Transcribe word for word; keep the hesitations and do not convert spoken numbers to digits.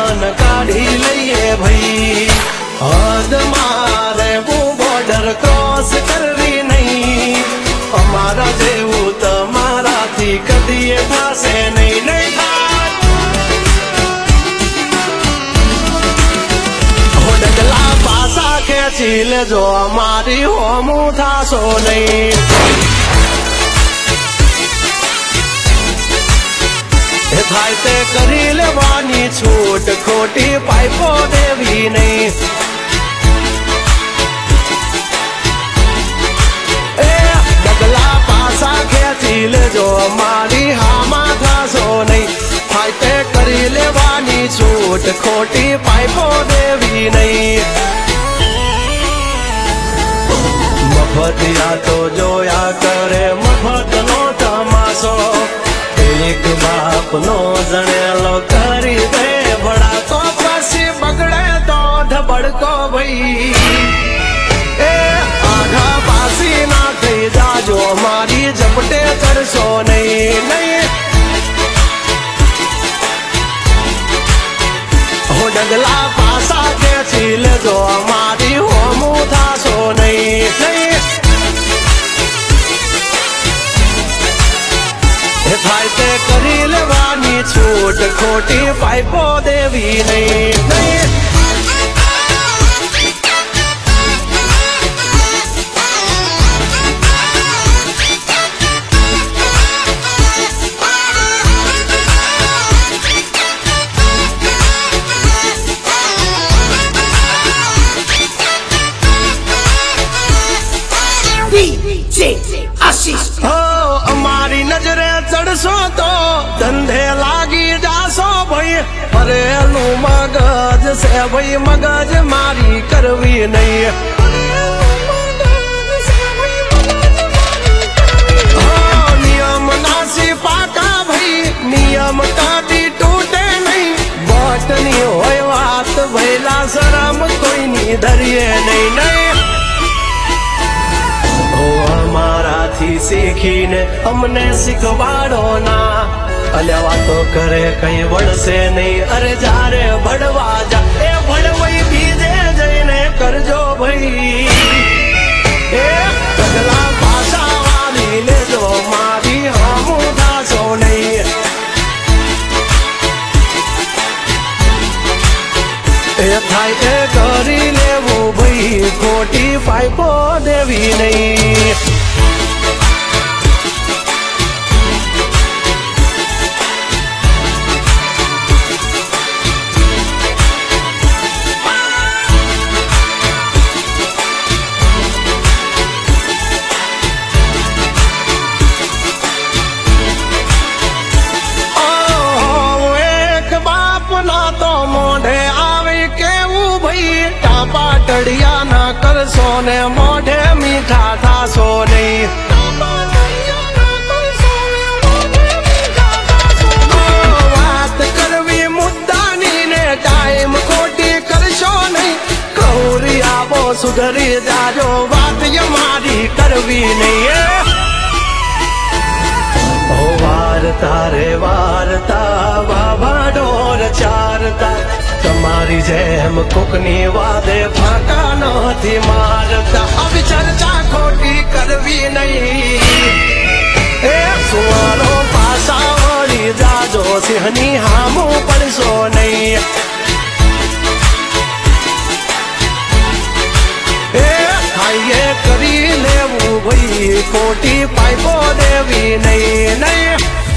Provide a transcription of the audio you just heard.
जान काढ़ी लईए भाई हद मारे वो बॉर्डर क्रॉस करवी नहीं अमारा जेवू तमारा थी कदीए थासे नहीं नहीं हो डगला पासा खेची ले जो अमारी होमू थासो नहीं थाय ते करी लेवानी छूट खोटी पाइपो देवी नहीं ए डगला पासा खेची ले जो हमारी हामा था सो नहीं थाय ते करी लेवानी छूट खोटी पाइपो देवी नहीं मफतिया तो जोया करे मफत नो तमाशो एक बाप नो जनेलो करी दे बड़ा तो पसी बगड़े तो धबड़को भई ए आधा पासी ना थई जाजो मारी झपटे चढ़सो नहीं नहीं हो डगला पासा के छील जो हमारी होमू थासो नहीं नहीं फायदे करी लेवानी छूट खोटी पाइपो देवी नहीं नहीं हो हमारी नजरे चढ़सो तो धंधे लागी जासो भाई फरेलू मगज से भाई मगज मारी करवी नहीं हो नियम नासी पाका भाई नियम काटी टूटे नहीं बटनी होय बात भैला शरम कोई नहीं धरिए नहीं नहीं हमारा थी सीखीने हमने सिखवाड़ो ना अल्या वातो करे कहीं बड़ से नहीं अरे जा रे बड़वा जा ए बड़वई बीजे जईने करजो भई ए पगला पासा वाली ले जो मारी हमू थासो नहीं ए थाई ते करी लेवो भई खोटी पाइपो देवी नहीं पाटड़िया ना कर सोने मोढ़े मीठा था सोने बात करवी मुद्दानी ने टाइम खोटी कर सो नहीं कौरिया वो सुधरी जाजो बात ये मारी करवी नहीं है ओ वारता रे वारता बाबा डोर चारता तुम्हारी जेम कुकनी वादे फाका नथी मारता अब चर्चा खोटी करवी नहीं ए सुवारो पासा वળી जाजो सिंहनी हामू पड़सो नहीं ए खाइए करी लेवू भई खोटी पाइपो देवी नहीं नहीं